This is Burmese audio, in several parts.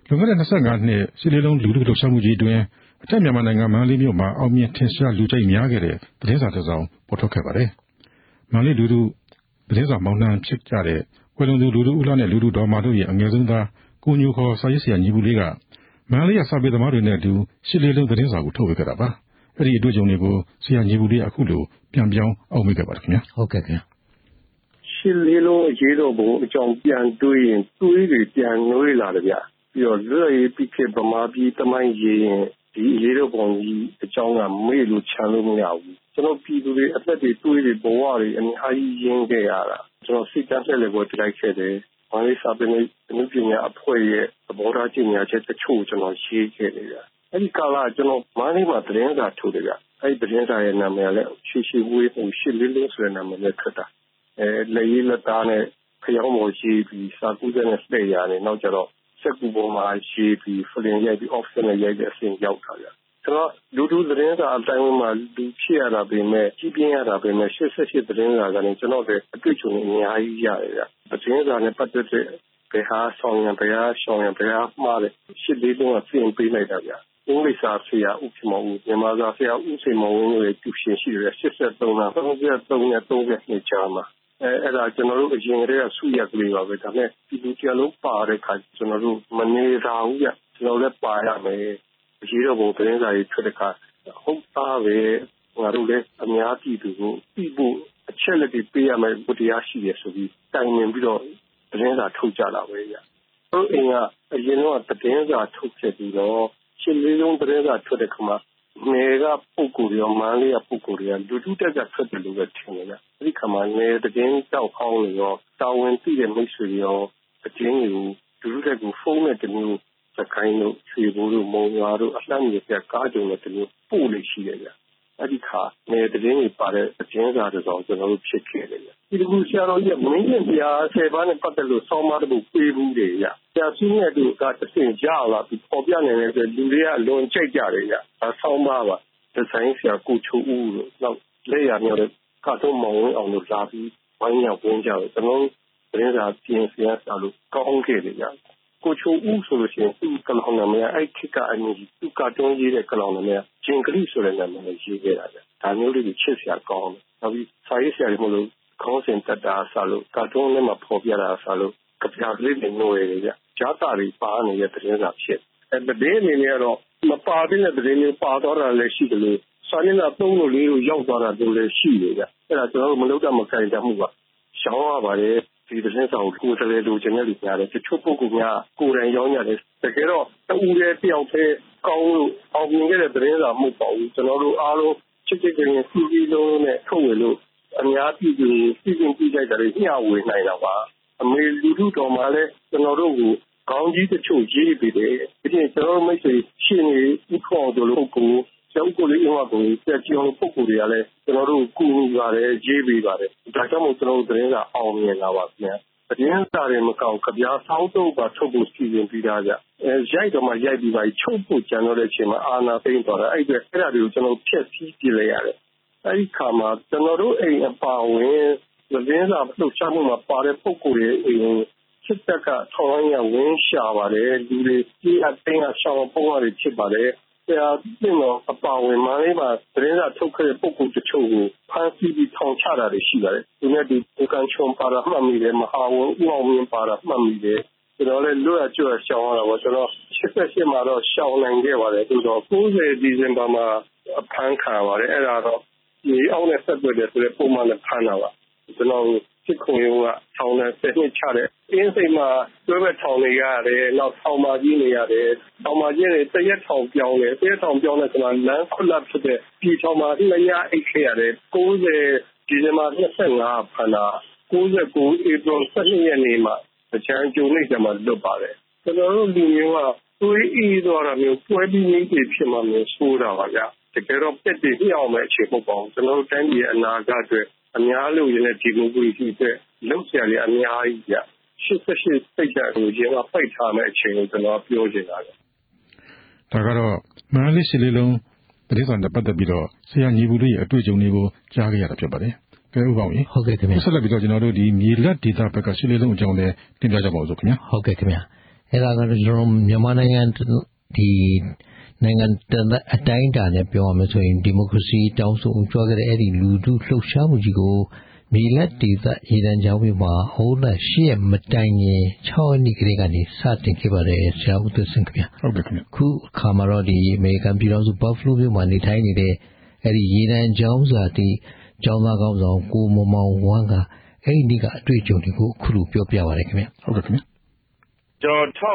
လွန်ခဲ့တဲ့25နှစ်ရှစ်လေးလုံးလူထုလှုပ်ရှားမှုကြီးအတွင်းအထက်မြန်မာနိုင်ငံမန္တလေးမြို့မှာအောင်မြင်ထင်ရှားလူကြိုက်များခဲ့တဲ့သတင်းစာတစ်စောင်ပေါ်ထွက်ခဲ့ပါတယ်။မန္တလေးလူထုသတင်းစာမောင်နှံဖြစ်ကြတဲ့ကွယ်လွန်သူလူထုဦးလှနဲ့လူထုဒေါ်မာတို့ရဲ့အငယ်ဆုံးသားကိုညိုခေါ်စာရေးဆရာညီဘူးလေးကမန္တလေးရစာပေသမားတွေနဲ့အတူရှစ်လေးလုံးသတင်းစာကိုထုတ်ဝေခဲ့တာပါ။အဲ့ဒီအတွေ့အကြုံတွေကိုဆရာညီဘူးလေးအခုလိုပြန်ပြောင်းအောက်မေ့ခဲ့ပါတယ်ခင်ဗျာ။ဟုတ်ကဲ့ခင်ဗျာ။ရှစ်လေးလုံးအရေးတော်ပုံအကြောင်းပြန်တွေးရင်တွေးတွေပြန်နှွေးလာတယ်ဗျ။ပြီးတော့လွတ်ရေးပြီးခေတ်ဗမာပြည်တမိုင်းရေးရင်ဒီအရေးတော်ပုံကြီးအကြောင်းကမေ့လို့ချမ်းလို့မရဘူးကျွန်တော်ပြည်သူတွေအသက်တွေတွေးတွေဘဝတွေအများကြီးရင်းခဲ့ရတာကျွန်တော်စိတ်တမ်းဆက်လက်ကိုတိုက်ခဲ့တယ်မန္တလေးစာပေနဲ့အမှုပညာအဖွဲ့ရဲ့သဘောထားကြေညာချက်တချို့ကျွန်တော်ရေးခဲ့တယ်ဗျအဲ့ဒီကာလကျွန်တော်မန္တလေးမှာသတင်းစာထုတ်တယ်ဗျအဲ့ဒီသတင်းစာရဲ့နာမည်ကလည်းရှေဝေးမှုရှစ်လေးလုံးဆိုတဲ့နာမည်နဲ့ထွက်တာလက်ရေးလက်သားနဲ့ဖျောင်းပေါ်ရေးပြီးစာကူးစက်နဲ့စတဲ့ရာနဲ့နောက်ကျတော့စက်ကူပေါ်မှာရေးပြီးဖလင်ရိုက်ပြီး offset နဲ့ရိုက်တဲ့အဆင့်ရောက်တာဗျကျွန်တော်လူထုသတင်းစာအတိုင်းမှာလူဖြစ်ရတာပဲမဲ့ကြီးပြင်းရတာပဲမဲ့88သတင်းစာကနေကျွန်တော်တဲ့အတွေ့အကြုံအများကြီးရတယ်ဗျသတင်းစာနဲ့ပတ်သက်တဲ့ဘယ်ဟာဆောင်ရန်ဘယ်ဟာရှောင်ရန်ဘယ်ဟာမှားတယ်ရှစ်လေးလုံးကပြင်ပေးလိုက်တာဗျအင်္ဂလိပ်စာဆရာဦးခင်မောင်ဦးမြန်မာစာဆရာဦးစိန်မောင်ဝင်းတို့ရဲ့ကျူရှင်ရှိတယ်83လ33နဲ့32ကြာမှာအဲ့ဒါကျွန်တော်တို့အရင်ကတည်းကဆုရကလေးပါပဲဒါပေမဲ့ဒီလူကြလုံးပါတဲ့ခါကျွန်တော်တို့မနေတာဘူးဗျကျွန်တော်လည်းပါရမယ်အရေးတော်ပုံသတင်းစာရေးထွက်တဲ့ခါဟုတ်သားပဲငါတို့လည်းအများပြည်သူကိုပြီးဖို့အချက်လက်တွေပေးရမယ်ဘုရားရှိရဆိုပြီးတိုင်ပင်ပြီးတော့သတင်းစာထုတ်ကြတာပဲဗျတို့အင်ကအရင်ကသတင်းစာထုတ်ခဲ့ပြီးတော့ရှင်းလေးလုံးသတင်းစာထွက်တဲ့ခါမှာနယ်ကပုဂ္ဂိုလ်ရောမန္တလေးကပုဂ္ဂိုလ်တွေကလူထုတက်ကထွက်တယ်လို့ပဲထင်တယ်ဗျအဲဒီခါမှာနယ်သတင်းတောက်ဟောင်းတွေရောတာဝန်သိတဲ့မိတ်ဆွေရောသတင်းတွေကိုလူထုတက်ကိုဖုန်းနဲ့တမျိုးစကိုင်းတို့ခြေဘိုးတို့မုံရွာတို့အလှမ်းကြီးပြကားကြုံနဲ့တမျိုးပို့လို့ရှိတယ်ဗျအဲဒီခါနယ်သတင်းတွေပါတဲ့အကျဉ်းစာတစ်စောင်ကျွန်တော်တို့ဖြစ်ခဲ့တယ်ဗျဒီလိုဆရာတော်ကြီးကမင်းကြီးပြား10ပါးနဲ့ပတ်သက်လို့ဆောင်းပါးတစ်ပုဒ်ပေးဘူးတယ်ဗျဆရာစုရဲ့သူကတဆင့်ကြလာပြီးပေါ်ပြနေတယ်ဆိုလူတွေကလွန်ကြိုက်ကြတယ်ဗျဆောင်းပါးပါဒီဇိုင်းဆရာကိုချိုဦးလို့နောက်လက်ရမြောက်တဲ့ကတော့မောင်ဝင်းအောင်လို့လာပြီးဝိုင်းရောက်ဝင်ကြတယ်ကျွန်တော်သတင်းစာပြင်ဆင်ရလို့ကောင်းခဲ့တယ်ဗျကိုချိုဦးဆိုလို့ရှိရင်သူ့ကလောင်နာမည်အဲ့ခေတ်ကအမျိုးသူ့ကတွန်းရေးတဲ့ကလောင်နာမည်ဂျင်ကလိဆိုတဲ့နာမည်နဲ့ရေးခဲ့တာဗျဒါမျိုးလေးကိုချစ်စရာကောင်းတယ်နောက်ပြီးစာရေးဆရာတွေမလို့ခေါင်းစဉ်တက်တာဆလို့ကတွန်းနဲ့မှပေါ်ပြတာဆလို့ကြပြကလေးတွေနှွေတယ်ဗျဂျာတာတွေပါနေတဲ့သတင်းစာဖြစ်သတင်းအနေနဲ့ကတော့မပါတဲ့သတင်းမျိုးပါတော့တာလည်းရှိတယ်လို့စာရင်းက3လို့4လို့ရောက်သွားတာတို့လည်းရှိတယ်ဗျအဲ့ဒါကျွန်တော်တို့မလုပ်တတ်မခိုင်တတ်မှုပါရှောင်းရပါတယ်ဒီသတင်းစာကိုကိုယ်တည်းလိုချင်တဲ့လူများတယ်တချို့ပုဂ္ဂိုလ်များကိုယ်တိုင်ရောင်းရတယ်တကယ်တော့တူတဲ့တယောက်တည်းကောင်းလို့အောင်မြင်ခဲ့တဲ့သတင်းစာမဟုတ်ပါဘူးကျွန်တော်တို့အားလုံးချစ်ချစ်ခင်ခင်စီစီလုံးနဲ့ထုတ်ဝေလို့အများပြည်သူစီစဉ်ပြလိုက်တယ်ညှဝေနိုင်တာပါအမေလူထုတော်မှာလည်းကျွန်တော်တို့ကိုကောင်းကြီးတချို့ရေးပေးတယ်ဒီပြင်ကျွန်တော်မိတ်ဆွေရှင်းနေဥခေါ်တို့လို့ကိုကျောင်းကိုလေးအမကိုတက်ကြောင်းပုဂ္ဂိုလ်တွေကလည်းကျွန်တော်တို့ကူညီပါတယ်ရေးပေးပါတယ်ဒါကြောင့်မို့ကျွန်တော်တို့သတင်းစာအောင်မြင်လာပါခင်ဗျာသတင်းစာတွေမကောက်ကြပြားစောင်းတော့ပါထုတ်ဖို့စီစဉ်ပြီးသားကြရိုက်တော့မှရိုက်ပြီးပါချုပ်ဖို့ကြံတော့တဲ့အချိန်မှာအာနာသိမ့်သွားတာအဲ့ဒါတွေကိုကျွန်တော်ဖျက်ဆီးပြလိုက်ရတယ်အဲ့ဒီခါမှာကျွန်တော်တို့အိမ်အပါဝင်သတင်းစာလှုပ်ရှားမှုမှာပါတဲ့ပုဂ္ဂိုလ်တွေအိမ်စစ်တပ်ကထောင်ရဝင်းရှာပါတယ်လူတွေကြီးအတင်းအရှောင်းပုံရတွေဖြစ်ပါတယ်ဆရာပြင်တော့အပါဝင်မန္တလေးမှာသတင်းစာထုတ်ခဲ့တဲ့ပုဂ္ဂိုလ်တချို့ကိုဖမ်းဆီးပြီးထောင်ချတာတွေရှိပါတယ်ဒီနေ့ဒီကန်ချုံပါရမှတ်မိတယ်မဟာဝန်ဦးအောင်မြင့်ပါရမှတ်မိတယ်ကျွန်တော်လည်းလွတ်ရကျွတ်ရှောင်းရတာပေါ့ကျွန်တော်88မှာတော့ရှောင်းနိုင်ခဲ့ပါတယ်သူတော့90ဒီဇင်ဘာမှာအဖမ်းခံပါတယ်အဲ့ဒါတော့ဒီအောင်နဲ့ဆက်သွယ်တယ်ဆိုတဲ့ပုံမှန်နဲ့ဖမ်းတာပါကျွန်တော်စစ်ခုံရုံးကထောင်နဲ့ဆက်နှစ်ချတဲ့အင်းစိတ်မှာတွဲဘက်ထောင်နေရတယ်နောက်ထောင်မကြီးနေရတယ်ထောင်မကြီးတွေတရက်ထောင်ပြောင်းတယ်တရက်ထောင်ပြောင်းတဲ့ဆိုတာလမ်းခွလပ်ဖြစ်တဲ့ဒီထောင်မှာ2ရက်အိတ်ခဲ့ရတယ်90ဒီဇင်ဘာ25ဖမ်းတာ99ဧပြီ12ရက်နေ့မှာအချမ်းကျုံနေကြမှာလွတ်ပါတယ်ကျွန်တော်တို့လူမျိုးကတွေးအေးသွားတာမျိုးပွဲပြီးနေဖြစ်မှမျိုးဆိုးတာပါဗျတကယ်တော့ပြက်တည်ညှောင်းမဲ့အခြေပုံပေါ့ကျွန်တော်တို့တိုင်းပြည်အနာဂတ်အတွက်အများလို့ရတဲ့ဒီမိုကရေစီအတွက်လုံဆရာတွေအများကြီးကြ88စိတ်ဓာတ်ကိုရင်ကပိုက်ထားမဲ့အချိန်ကိုကျွန်တော်ပြောချင်တာလေဒါကတော့မန္တလေးရှစ်လေးလုံးသတင်းစာနဲ့ပတ်သက်ပြီးတော့ဆရာညီဘူးလေးရဲ့အတွေ့အကြုံတွေကိုကြားခဲ့ရတာဖြစ်ပါတယ်ကဲဥပအောင်ကြီးဟုတ်ကဲ့ခင်ဗျာဆက်လက်ပြီးတော့ကျွန်တော်တို့ဒီမြေလက်ဒေတာဘက်ကရှစ်လေးလုံးအကြောင်းလည်းတင်ပြကြပါဦးစို့ခင်ဗျာဟုတ်ကဲ့ခင်ဗျာအဲ့ဒါကတော့ကျွန်တော်မြန်မာနိုင်ငံနိုင်ငံအတိုင်းအတာနဲ့ပြောရမယ်ဆိုရင်ဒီမိုကရေစီတောင်းဆိုကြွားခဲ့တဲ့အဲ့ဒီလူထုလှုပ်ရှားမှုကြီးကိုမြေလက်ဒေသရေတံချောင်းမှာဟိုးလက်ရှိရမတိုင်ရင်6နှစ်ကလေးကနေစတင်ခဲ့ပါတယ်ဆရာဦးသွစင်ခင်ဗျာဟုတ်ကဲ့ခင်ဗျာခုအခါမှာတော့ဒီအမေရိကန်ပြည်ထောင်စုဘတ်ဖလိုးမြို့မှာနေထိုင်နေတဲ့အဲ့ဒီရေတံချောင်းစာတီကျောင်းသားကောင်းဆောင်ကိုမောင်ဝမ်းကအဲ့ဒီနေ့ကအတွေ့အကြုံတွေကိုအခုလိုပြောပြပါတယ်ခင်ဗျာဟုတ်ကဲ့ခင်ဗျာကျွန်တော်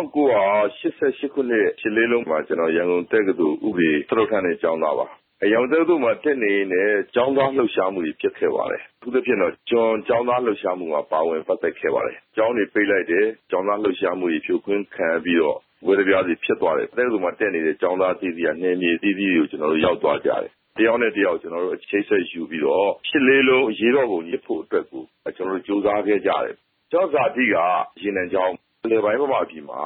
1988ခုနှစ်ရှစ်လေးလုံးမှာကျွန်တော်ရန်ကုန်တက္ကသိုလ်ဥပဒေသရုပ်ထမ်းနဲ့ကျောင်းသားပါရန်ကုန်တက္ကသိုလ်မှာတက်နေတဲ့ကျောင်းသားလှုပ်ရှားမှုတွေဖြစ်ခဲ့ပါတယ်သူတို့ဖြစ်တော့ကျောင်းသားလှုပ်ရှားမှုမှာပါဝင်ပတ်သက်ခဲ့ပါတယ်ကျောင်းတွေပိတ်လိုက်တယ်ကျောင်းသားလှုပ်ရှားမှုတွေဖြိုခွင်းခံပြီးတော့ဝေဒပြားစီဖြစ်သွားတယ်တက္ကသိုလ်မှာတက်နေတဲ့ကျောင်းသားတီးစီကနယ်မြေတီးစီကိုကျွန်တော်တို့ရောက်သွားကြတယ်တယောက်နဲ့တယောက်ကျွန်တော်တို့အခြေဆက်ယူပြီးတော့ရှစ်လေးလုံးရေတော်ပုံညစ်ဖို့အတွက်ကိုကျွန်တော်တို့ကြိုးစားခဲ့ကြတယ်ကျောင်းစာတီးကရေနံကျောင်းလေပိုင်းမှာအပြင်မှာ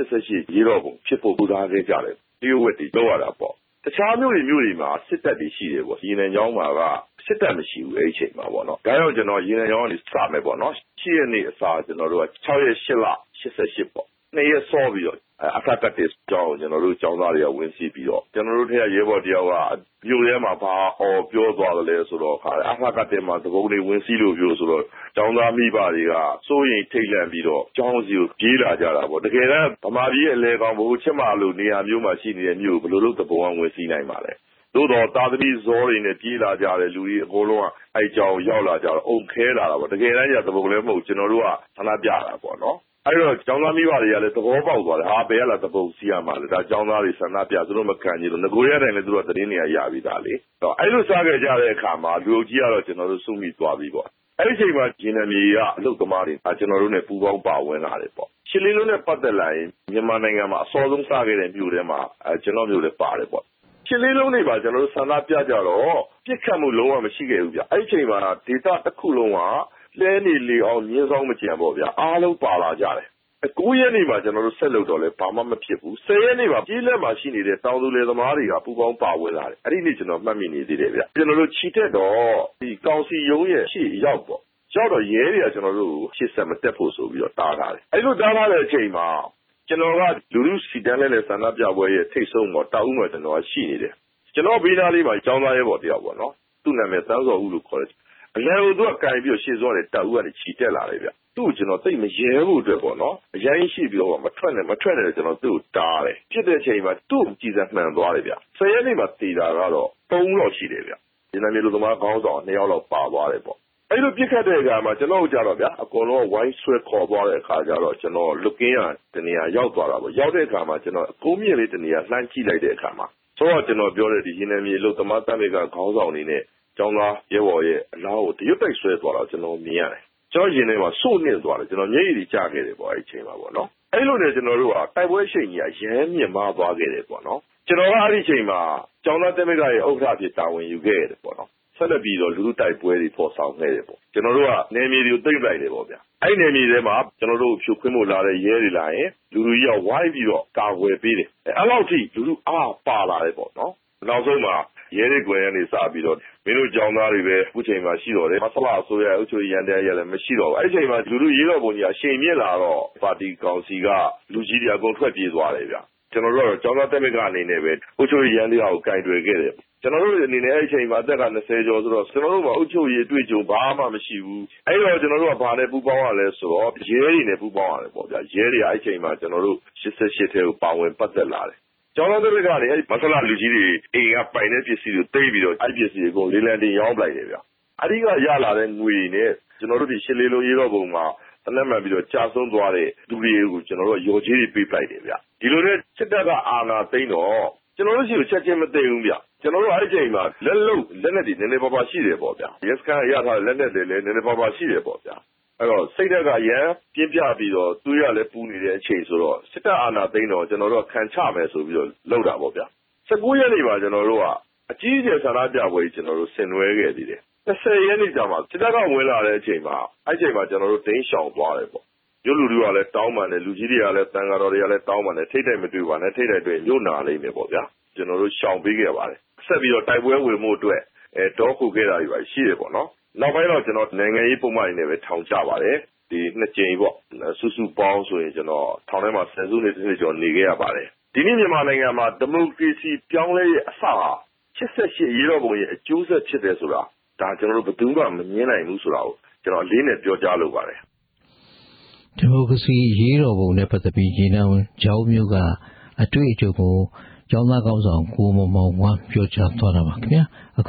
88ရေတော်ပုံဖြစ်ဖို့ကြိုးစားခဲ့ကြတယ်ဒီဝက်တွေလောက်ရတာပေါ့တခြားမြို့တွေမှာစစ်တပ်တွေရှိတယ်ပေါ့ရေနံကျောင်းမှာကစစ်တပ်မရှိဘူးအဲ့ဒီအချိန်မှာပေါ့နော်ဒါကြောင့်ကျွန်တော်ရေနံကျောင်းကနေစမယ်ပေါ့နော်7ရက်နေ့အစားကျွန်တော်တို့က6ရက်8လ88ပေါ့2ရက်စောပြီးတော့အခါကတ်တစ်ကျောင်းကျွန်တော်တို့ကျောင်းသားတွေကဝင်စီးပြီးတော့ကျွန်တော်တို့ထက်ရဲဘော်တယောက်ကမြို့ထဲမှာဘာပြောသွားတယ်လဲဆိုတော့အခါကတ်တစ်မှာသဘုံတွေဝင်စီးလို့ပြောဆိုတော့ကျောင်းသားမိဘတွေကစိုးရင်ထိတ်လန့်ပြီးတော့ကျောင်းစီကိုပြေးလာကြတာပေါ့တကယ်တမ်းဗမာပြည်ရဲ့အလဲကောင်ဘိုးချစ်မလို့နေရာမျိုးမှာရှိနေတဲ့မြို့ဘယ်လိုလုပ်သဘုံကဝင်စီးနိုင်ပါလဲသို့တော့တာသမီဇောတွေနဲ့ပြေးလာကြတယ်လူကြီးအကုန်လုံးကအဲ့ကြောင်ရောက်လာကြတော့အုံခဲလာတာပေါ့တကယ်တမ်းကျသဘုံလည်းမဟုတ်ကျွန်တော်တို့ကဆန္ဒပြတာပေါ့နော်အဲ့တော့ကျောင်းသားမိဘတွေကလည်းသဘောပေါက်သွားတယ်ဟာဘယ်ရလာသဘုံစီရမှာလဲဒါကျောင်းသားတွေဆန္ဒပြသူတို့မခံကြလို့ငကိုရတိုင်းလည်းသူတို့သတင်းတွေကရပြီးသားလေအဲ့လိုစားခဲ့ကြတဲ့အခါမှာလူကြီးကတော့ကျွန်တော်တို့စုမိသွားပြီပေါ့အဲ့ဒီအချိန်မှာဂျင်းနမီကအလုပ်သမားတွေကျွန်တော်တို့နဲ့ပူးပေါင်းပါဝင်လာတယ်ပေါ့ရှစ်လေးလုံးနဲ့ပတ်သက်လာရင်မြန်မာနိုင်ငံမှာအစောဆုံးစခဲ့တဲ့မြို့ထဲမှာကျွန်တော်မျိုးလည်းပါတယ်ပေါ့ရှစ်လေးလုံးတွေပါကျွန်တော်တို့ဆန္ဒပြကြတော့ပြစ်ခတ်မှုလုံးဝမရှိခဲ့ဘူးဗျအဲ့ဒီအချိန်မှာဒေတာတစ်ခုလုံးကလဲနေလေအောင်မြင်းဆောင်မကြံပေါ့ဗျာအားလုံးပါလာကြတယ်9ရက်နေ့မှာကျွန်တော်တို့ဆက်လုပ်တော့လဲဘာမှမဖြစ်ဘူး10ရက်နေ့မှာပြည်လက်မှာရှိနေတဲ့တောင်သူလယ်သမားတွေကပူပေါင်းပါဝင်လာတယ်အဲ့ဒီနေ့ကျွန်တော်မှတ်မိနေသေးတယ်ဗျကျွန်တော်တို့ခြိတက်တော့ဒီကောင်စီရုံးရဲ့ရှေ့ရောက်ပေါ့ရောက်တော့ရဲတွေကကျွန်တော်တို့ရှေ့ဆက်မတက်ဖို့ဆိုပြီးတော့တားထားတယ်အဲ့လိုတားထားတဲ့အချိန်မှာကျွန်တော်ကလူလူစီတန်းလဲဆန္ဒပြပွဲရဲ့ထိတ်ဆုံးပေါ့တောက်ဦးမှာကျွန်တော်ရှိနေတယ်ကျွန်တော်ဘေးနားလေးမှာကျောင်းသားရဲဘော်တယောက်ပေါ့နော်သူ့နာမည်တန်းစော်ဦးလို့ခေါ်တယ်အလဲဦးသူကကင်ပြီးတော့ရှေ့စောတယ်တောက်ဦးကနေခြိတက်လာတယ်ဗျသူ့ကိုကျွန်တော်သိမရဲဖို့အတွက်ပေါ့နော်အရင်ရှိပြီးတော့မထွက်နဲ့ကျွန်တော်သူ့ကိုတားတယ်ဖြစ်တဲ့အချိန်မှာသူ့ကိုကြည်စံမှန်သွားတယ်ဗျ10ရက်နေ့မှာတည်တာကတော့3လောက်ရှိတယ်ဗျဒီနာမည်လူသမားခေါင်းဆောင်2ယောက်လောက်ပါသွားတယ်ပေါ့အဲ့လိုပြစ်ခတ်တဲ့အခါမှာကျွန်တော်တို့ကြတော့ဗျအကုန်လုံးဝိုင်းဆွဲခေါ်သွားတဲ့အခါကျတော့ကျွန်တော်လုကင်းရတနေရာရောက်သွားတာပေါ့ရောက်တဲ့အခါမှာကျွန်တော်အကုန်းမြင့်လေးတနေရာလှမ်းကြည့်လိုက်တဲ့အခါမှာဆိုတော့ကျွန်တော်ပြောတဲ့ဒီရင်းနှီးမြေလူသမားတပ်တွေကခေါင်းဆောင်နေနဲ့ကျောင်းသားရဲဘော်ရဲ့အလားကိုတရွတ်တိုက်ဆွဲသွားတော့ကျွန်တော်မြင်ရတယ်ကျွန်တော်ရင်ထဲမှာစိုးနှင်းသွားတယ်ကျွန်တော်မျက်ရည်တွေကျခဲ့တယ်ပေါ့အဲ့ဒီအချိန်မှာပေါ့နော်အဲ့လိုနဲ့ကျွန်တော်တို့ကတိုက်ပွဲရှိန်ကြီးကရမ်းမြင့်မားသွားခဲ့တယ်ပေါ့နော်ကျွန်တော်ကအဲ့ဒီအချိန်မှာကျောင်းသားတပ်တွေကရဲ့ဥက္ကဋ္ဌဖြစ်တာဝန်ယူခဲ့ရတယ်ပေါ့နော်ဆက်လက်ပြီးတော့လူလူတိုက်ပွဲတွေပေါ်ဆောင်ခဲ့တယ်ပေါ့ကျွန်တော်တို့ကနယ်မြေတွေကိုသိမ့်လိုက်တယ်ပေါ့ဗျာအဲ့နယ်မြေထဲမှာကျွန်တော်တို့ဖြိုခွင်းဖို့လာတဲ့ရဲတွေလာရင်လူလူကြီးကဝိုင်းပြီးတော့ကာကွယ်ပေးတယ်အဲ့လောက်ထိလူလူအားပါလာတယ်ပေါ့နော်နောက်ဆုံးမှာရဲတွေကွယ်ရနေစပြီးတော့မင်းတို့ကြောင်သားတွေပဲအခုချိန်မှာရှိတော့တယ်မဆလာဆိုရအုပ်ချုပ်ရန်တဲရလည်းမရှိတော့ဘူးအဲ့ဒီချိန်မှာလူလူရေးတော်ပုံကြီးအရှိန်မြင့်လာတော့ပါတီကောင်စီကလူကြီးတွေအကုန်ထွက်ပြေးသွားတယ်ဗျကျွန်တော်တို့ကတော့ကျောင်းသားတက်မကအနေနဲ့ပဲအုပ်ချုပ်ရန်တဲကိုကင်တွယ်ခဲ့တယ်ကျွန်တော်တို့အနေနဲ့အဲ့ဒီချိန်မှာအသက်က20ကျော်ဆိုတော့ကျွန်တော်တို့ကအုပ်ချုပ်ရေးတွေ့ကြုံဘာမှမရှိဘူးအဲ့တော့ကျွန်တော်တို့ကဘာနဲ့ပူးပေါင်းရလဲဆိုတော့ရဲတွေနဲ့ပူးပေါင်းရတယ်ပေါ့ဗျာရဲတွေအဲ့ဒီချိန်မှာကျွန်တော်တို့88ထဲကိုပါဝင်ပတ်သက်လာတယ်ကျောင်းသားတွေကနေအဲ့မဆလာလူကြီးတွေအိမ်ကပိုင်တဲ့ပစ္စည်းတွေတိတ်ပြီးတော့အဲ့ပစ္စည်းကိုလေးလံတင်ရောင်းပလိုက်တယ်ဗျအဓိကရလာတဲ့ငွေနဲ့ကျွန်တော်တို့ဒီရှစ်လေးလုံးရေးတော့ပုံမှာတနက်မှန်ပြီးတော့ကြာဆုံးသွားတဲ့လူတွေကိုကျွန်တော်တို့ရော်ကြီးတွေပေးပလိုက်တယ်ဗျဒီလိုနဲ့စစ်တပ်ကအာဏာသိမ်းတော့ကျွန်တော်တို့ရှိကိုချက်ချင်းမသိဘူးဗျကျွန်တော်တို့အဲ့ဒီချိန်မှာလက်နဲ့ဒီနည်းနည်းပါးပါးရှိတယ်ပေါ့ဗျာရက်စကန်ရထားတဲ့လက်နဲ့တွေလည်းနည်းနည်းပါးပါးရှိတယ်ပေါ့ဗျာအဲ့တော့စိတ်ဓာတ်ကရန်ပြင်းပြပြီးတော့သူရလည်းပူနေတဲ့အချိန်ဆိုတော့စစ်တပ်အာဏာသိမ်းတော့ကျွန်တော်တို့ခံချမယ်ဆိုပြီးတော့လုပ်တာပေါ့ဗျာ19ရက်နေ့မှာကျွန်တော်တို့ကအကြီးအကျယ်ဆန္ဒပြပွဲကြီးကျွန်တော်တို့ဆင်နွှဲခဲ့သေးတယ်20ရက်နေ့ကျမှစစ်တပ်ကဝင်လာတဲ့အချိန်မှာအဲ့ချိန်မှာကျွန်တော်တို့ဒိန်းရှောင်သွားတယ်ပေါ့မြို့လူတွေကလည်းတောင်းပန်တယ်လူကြီးတွေကလည်းတန်ဃာတော်တွေကလည်းတောင်းပန်တယ်ထိတ်တိုက်မတွေ့ပါနဲ့ထိတ်တိုက်တွေ့မြို့နာလိမ့်မယ်ပေါ့ဗျာကျွန်တော်တို့ရှောင်ပေးခဲ့ပါတယ်ဆက်ပြီးတော့တိုက်ပွဲဝင်မှုအတွက်ဒေါ်ခုခဲ့တာတွေပါရှိတယ်ပေါ့နော်နောက်ပိုင်းတော့ကျွန်တော်နိုင်ငံရေးပုံမှန်နေနဲ့ပဲထောင်ချပါတယ်ဒီနှစ်ကြိမ်ပေါ့စုစုပေါင်းဆိုရင်ကျွန်တော်ထောင်ထဲမှာ10စုနှစ်တစ်နှစ်ကျော်နေခဲ့ရပါတယ်ဒီနေ့မြန်မာနိုင်ငံမှာဒီမိုကရေစီပြောင်းလဲရဲ့အစဟာ88ရေတော်ပုံရဲ့အကျိုးဆက်ဖြစ်တယ်ဆိုတာဒါကျွန်တော်တို့ဘယ်သူမှမငြင်းနိုင်ဘူးဆိုတာကိုကျွန်တော်အလေးနဲ့ပြောကြားလိုပါတယ်ဒီမိုကရေစီရေးတော်ပုံနဲ့ပတ်သက်ပြီးရေနံကျောင်းမျိုးကအတွေ့အကြုံကိုကျောင်းသားကောင်းဆောင်ကိုမောင်မောင်ဝမ်းပြောကြားသွားတာပါခင်ဗျာ